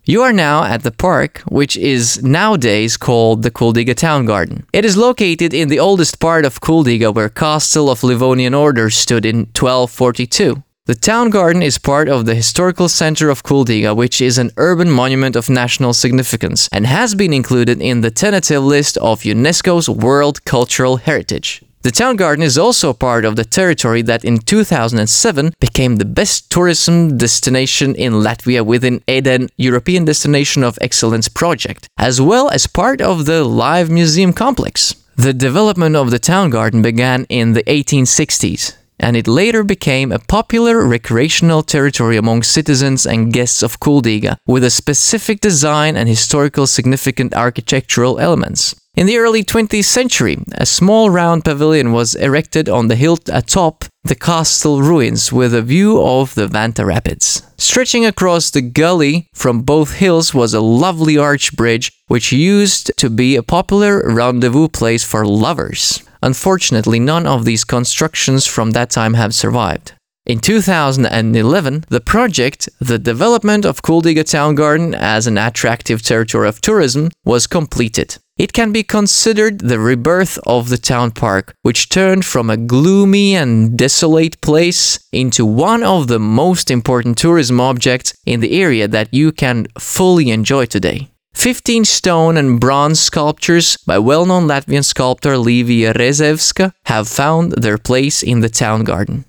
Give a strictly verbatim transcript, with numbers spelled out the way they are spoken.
You are now at the park, which is nowadays called the Kuldiga Town Garden. It is located in the oldest part of Kuldiga, where Castle of Livonian Order stood in twelve forty-two. The town garden is part of the historical center of Kuldiga, which is an urban monument of national significance and has been included in the tentative list of UNESCO's World Cultural Heritage. The town garden is also part of the territory that in two thousand seven became the best tourism destination in Latvia within EDEN European Destination of Excellence project, as well as part of the Live Museum complex. The development of the town garden began in the eighteen sixties, and it later became a popular recreational territory among citizens and guests of Kuldiga, with a specific design and historical significant architectural elements. In the early twentieth century, a small round pavilion was erected on the hill atop the castle ruins with a view of the Vanta Rapids. Stretching across the gully from both hills was a lovely arch bridge, which used to be a popular rendezvous place for lovers. Unfortunately, none of these constructions from that time have survived. In two thousand eleven, the project, the development of Kuldiga Town Garden as an attractive territory of tourism, was completed. It can be considered the rebirth of the town park, which turned from a gloomy and desolate place into one of the most important tourism objects in the area that you can fully enjoy today. Fifteen stone and bronze sculptures by well-known Latvian sculptor Līvija Rezevska have found their place in the town garden.